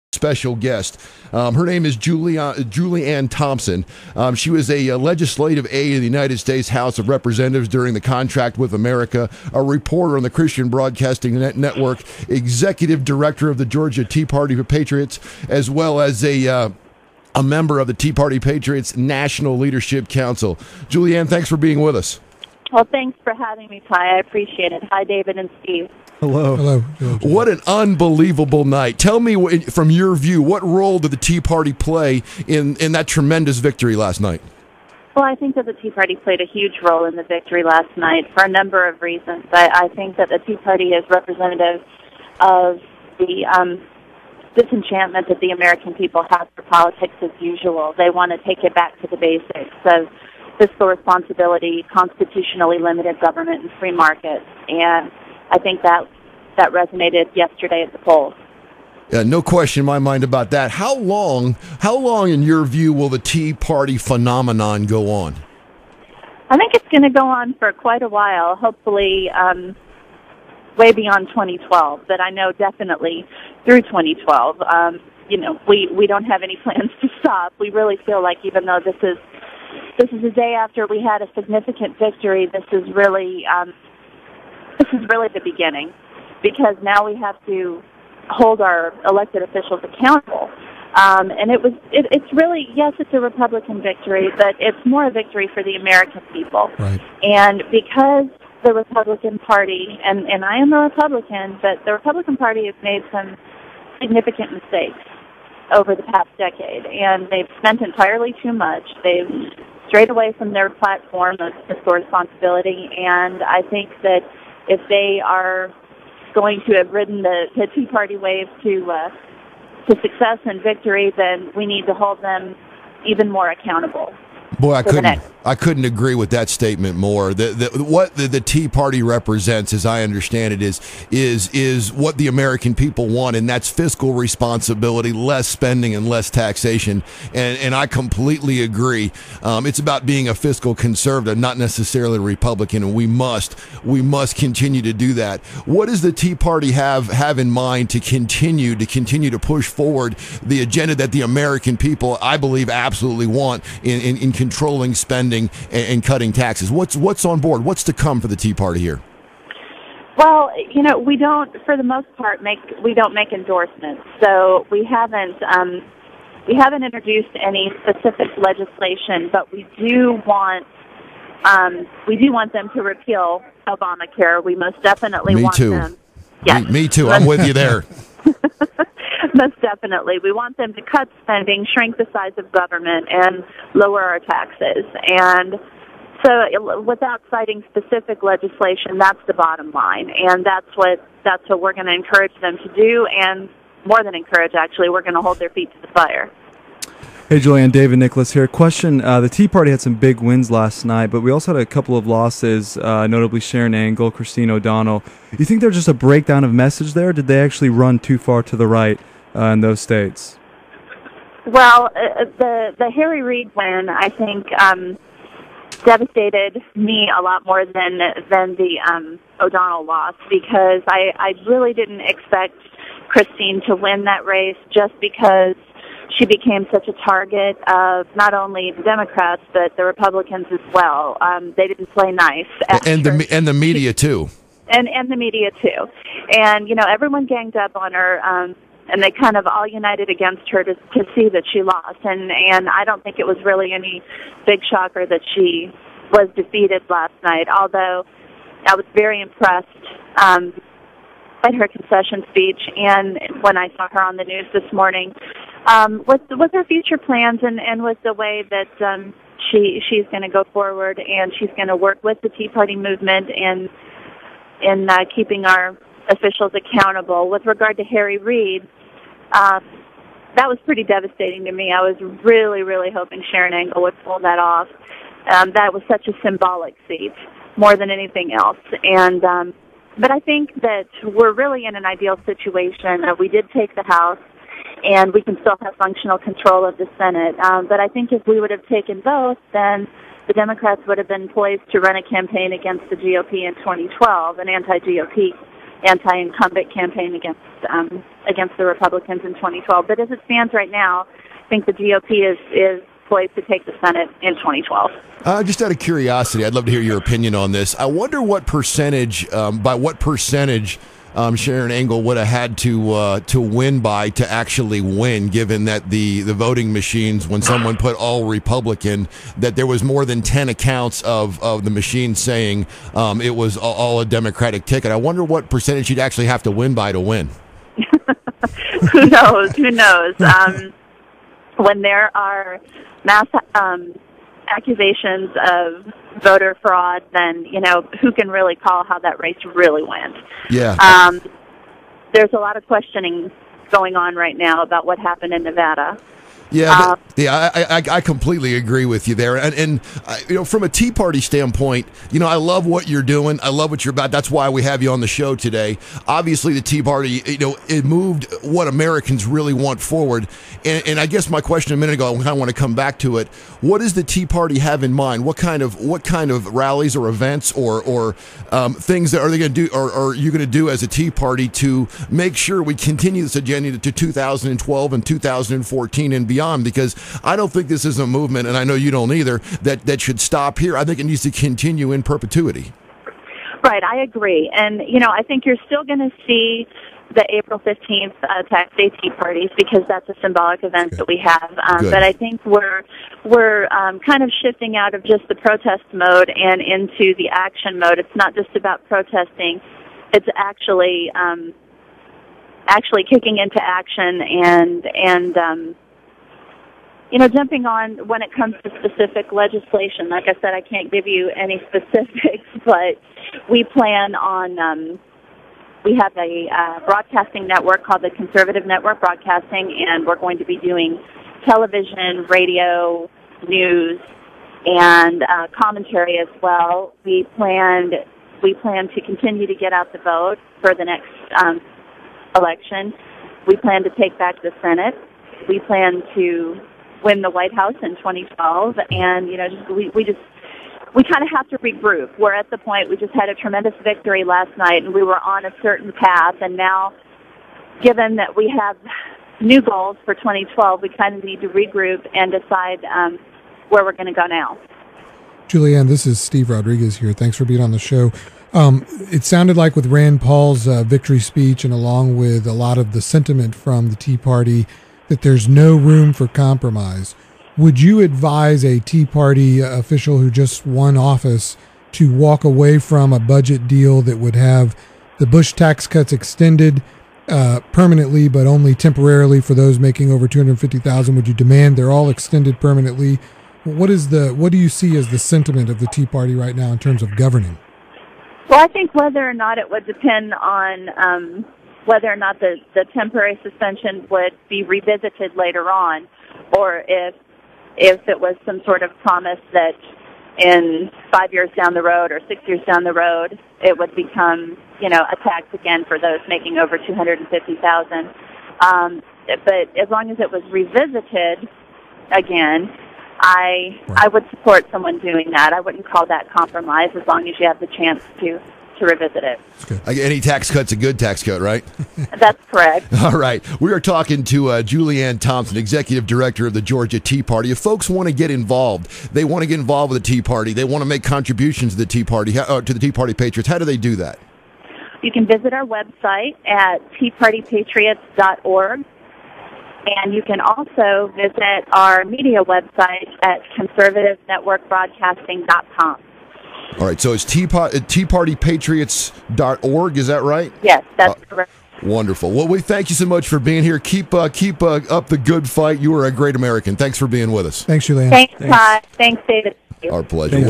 special guest. Her name is Julianne Thompson. She was a legislative aide in the United States House of Representatives during the contract with America, a reporter on the Christian Broadcasting Network, executive director of the Georgia Tea Party for Patriots, as well as a member of the Tea Party Patriots National Leadership Council. Julianne, thanks for being with us. Well, thanks for having me, Ty. I appreciate it. Hi, David and Steve. Hello. Hello. What an unbelievable night. Tell me, from your view, what role did the Tea Party play in that tremendous victory last night? Well, I think that the Tea Party played a huge role in the victory last night for a number of reasons. I think that the Tea Party is representative of the disenchantment that the American people have for politics as usual. They want to take it back to the basics of fiscal responsibility, constitutionally limited government, and free markets. And I think that resonated yesterday at the polls. Yeah, no question in my mind about that. How long, in your view, will the Tea Party phenomenon go on? I think it's going to go on for quite a while, hopefully way beyond 2012, but I know definitely through 2012. We don't have any plans to stop. We really feel like even though this is a day after we had a significant victory, this is really the beginning, because now we have to hold our elected officials accountable. And it's really, yes, it's a Republican victory, but it's more a victory for the American people. Right. And because the Republican Party, and I am a Republican, but the Republican Party has made some significant mistakes over the past decade, and they've spent entirely too much. They've strayed away from their platform of fiscal responsibility, and I think that if they are going to have ridden the Tea Party wave to success and victory, then we need to hold them even more accountable. Boy, I couldn't agree with that statement more. What the Tea Party represents, as I understand it, is what the American people want, and that's fiscal responsibility, less spending and less taxation. And I completely agree. It's about being a fiscal conservative, not necessarily a Republican, and we must continue to do that. What does the Tea Party have in mind to continue to push forward the agenda that the American people, I believe, absolutely want in controlling spending and cutting taxes? What's on board? What's to come for the Tea Party here? Well, we don't, for the most part, make endorsements. So we haven't introduced any specific legislation, but we do want them to repeal Obamacare. We most definitely want them. Yes. Me too. I'm with you there. Most definitely. We want them to cut spending, shrink the size of government, and lower our taxes. And so without citing specific legislation, that's the bottom line. And that's what we're going to encourage them to do, and more than encourage, actually, we're going to hold their feet to the fire. Hey, Julianne, David Nicholas here. Question, the Tea Party had some big wins last night, but we also had a couple of losses, notably Sharon Angle, Christine O'Donnell. Do you think there's just a breakdown of message there, or did they actually run too far to the right in those states? Well, the Harry Reid win, I think, devastated me a lot more than the O'Donnell loss, because I really didn't expect Christine to win that race, just because she became such a target of not only the Democrats but the Republicans as well. They didn't play nice, and the media too, and the media too. And everyone ganged up on her, and they kind of all united against her to see that she lost. And I don't think it was really any big shocker that she was defeated last night. Although I was very impressed at her concession speech, and when I saw her on the news this morning, with her future plans and with the way that she's going to go forward, and she's going to work with the Tea Party movement in keeping our officials accountable. With regard to Harry Reid, that was pretty devastating to me. I was really, really hoping Sharon Angle would pull that off. That was such a symbolic seat, more than anything else. And but I think that we're really in an ideal situation. We did take the House, and we can still have functional control of the Senate. But I think if we would have taken both, then the Democrats would have been poised to run a campaign against the GOP in 2012, an anti-GOP anti-incumbent campaign against the Republicans in 2012. But as it stands right now, I think the GOP is poised to take the Senate in 2012. Just out of curiosity, I'd love to hear your opinion on this. I wonder what percentage, Sharon Angle would have had to win by to actually win, given that the voting machines, when someone put all Republican, that there was more than 10 accounts of the machine saying it was all a Democratic ticket. I wonder what percentage you'd actually have to win by to win. Who knows? Who knows? When there are mass accusations of voter fraud, then, who can really call how that race really went? Yeah. There's a lot of questioning going on right now about what happened in Nevada. Yeah, I completely agree with you there. And from a Tea Party standpoint, I love what you're doing. I love what you're about. That's why we have you on the show today. Obviously, the Tea Party, it moved what Americans really want forward. And I guess my question a minute ago, I kind of want to come back to it. What does the Tea Party have in mind? What kind of rallies or events or things that are they going to do, or are you going to do as a Tea Party to make sure we continue this agenda to 2012 and 2014 and beyond? Because I don't think this is a movement, and I know you don't either, that should stop here. I think it needs to continue in perpetuity. Right, I agree. And, I think you're still going to see the April 15th tax day Tea Parties because that's a symbolic event that we have. But I think we're kind of shifting out of just the protest mode and into the action mode. It's not just about protesting. It's actually kicking into action and jumping on when it comes to specific legislation. Like I said, I can't give you any specifics, but we plan on, we have a broadcasting network called the Conservative Network Broadcasting, and we're going to be doing television, radio, news, and commentary as well. We plan to continue to get out the vote for the next election. We plan to take back the Senate. We plan to win the White House in 2012, and we kind of have to regroup. We're at the point, we just had a tremendous victory last night, and we were on a certain path, and now, given that we have new goals for 2012, we kind of need to regroup and decide where we're going to go now. Julianne, this is Steve Rodriguez here. Thanks for being on the show. It sounded like with Rand Paul's victory speech and along with a lot of the sentiment from the Tea Party that there's no room for compromise. Would you advise a Tea Party official who just won office to walk away from a budget deal that would have the Bush tax cuts extended permanently, but only temporarily for those making over $250,000? Would you demand they're all extended permanently? What do you see as the sentiment of the Tea Party right now in terms of governing? Well, I think whether or not it would depend on whether or not the temporary suspension would be revisited later on, or if it was some sort of promise that in 5 years down the road or 6 years down the road it would become, a tax again for those making over $250,000. But as long as it was revisited again, I would support someone doing that. I wouldn't call that compromise as long as you have the chance to revisit it. Any tax cut's a good tax cut, right? That's correct. All right. We are talking to Julianne Thompson, Executive Director of the Georgia Tea Party. If folks want to get involved, they want to get involved with the Tea Party, they want to make contributions to the Tea Party, to the Tea Party Patriots, how do they do that? You can visit our website at teapartypatriots.org. And you can also visit our media website at conservativenetworkbroadcasting.com. All right, so it's teapartypatriots.org, is that right? Yes, that's correct. Wonderful. Well, we thank you so much for being here. Keep up the good fight. You are a great American. Thanks for being with us. Thanks, Julianne. Thanks, Todd. Thanks, David. Our pleasure.